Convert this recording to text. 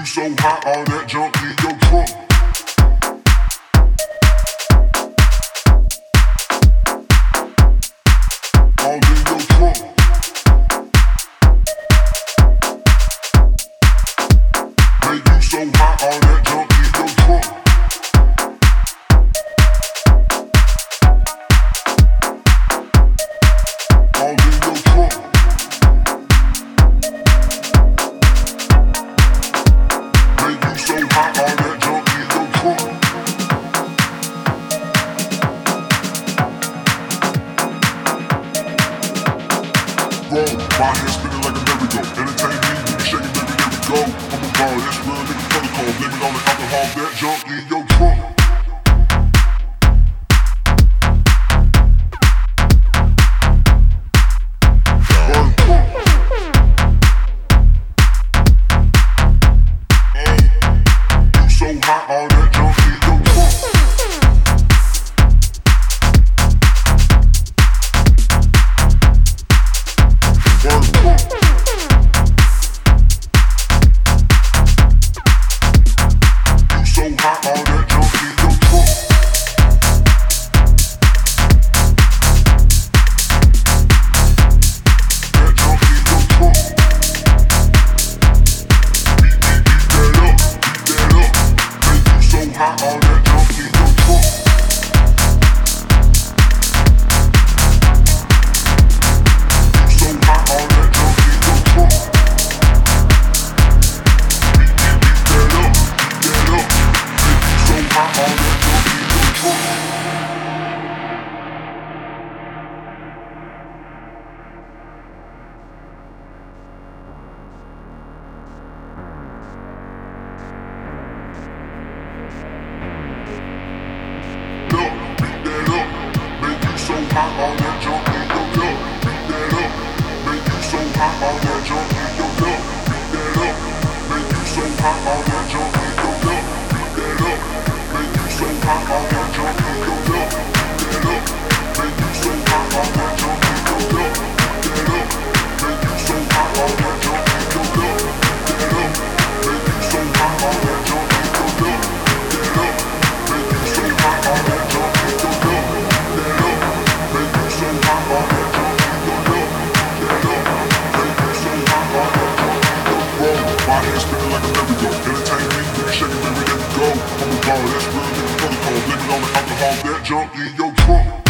so hot, all that junk in your trunk. All in your trunk. Make you so hot, all that junk in your trunk. All in your trunk. Make you so hot, all that junk in your trunk. My head spinning like a merry-go. Entertain me, you be shaking baby, there we go. I'm a ball, that's real nigga protocol. Blame it on the alcohol, that junk in your trunk. You so hot, all that junk in your trunk. All that junk in your love, beat that up. Make you so hot, all that junk in your love, beat that up. Make you so hot, all that junk in your love, beat that up. Make you so hot, all that junk in your love, beat that up. Make you so hot, all that junk in your love, beat that up. Make you so hot, all that junk in your love, beat that up. Make you so hot, all that junk in your love, beat that up. Make you so hot, all that junk in your love, beat that up. My head spinning like a merry-go. Entertain me, you be shaking baby, there we go. I'm a ball, that's real nigga protocol. Blame it on the alcohol, that junk in your trunk.